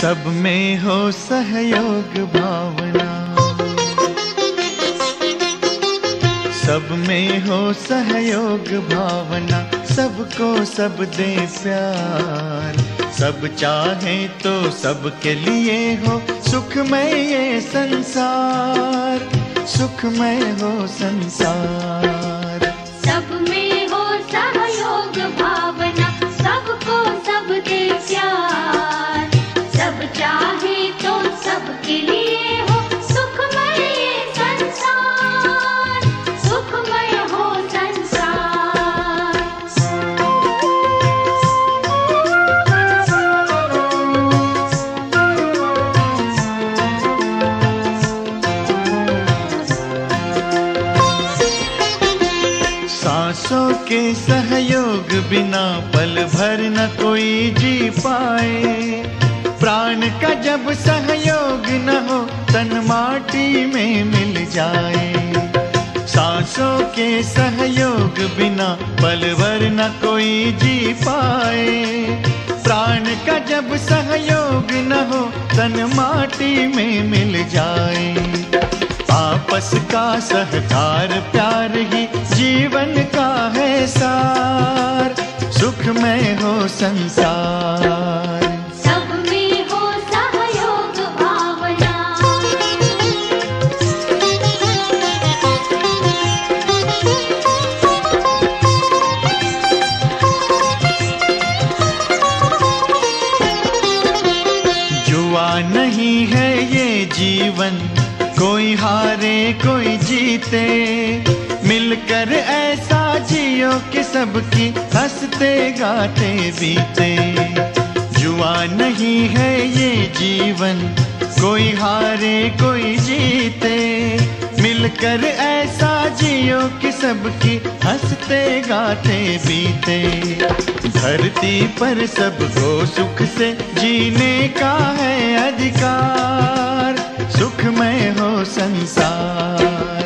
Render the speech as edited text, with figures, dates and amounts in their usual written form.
सब में हो सहयोग भावना, सब में हो सहयोग भावना, सबको सब दे प्यार। सब चाहे तो सबके लिए हो सुखमय ये संसार, सुखमय हो संसार। सब में हो सहयोग भावना, सबको सब दे प्यार। सब चाहे तो सबके लिए हो सुखमय ये संसार, सुखमय हो संसार। सांसों के सहयोग बिना पल भर न कोई जी पाए। प्राण का जब सहयोग न हो तन माटी में मिल जाए। सांसों के सहयोग बिना पल भर न कोई जी पाए। प्राण का जब सहयोग न हो तन माटी में मिल जाए। आपस का सहकार प्यार ही जीवन का है सार, सुखमय हो संसार। सब में हो सहयोग भावना, जुआ नहीं है ये जीवन, कोई हारे कोई जीते। मिलकर ऐसा जियो कि सबकी हंसते गाते बीते। जुआ नहीं है ये जीवन, कोई हारे कोई जीते। मिलकर ऐसा जियो कि सबकी हंसते गाते बीते। धरती पर सबको सुख से जीने का है अधिकार, सुखमय हो संसार।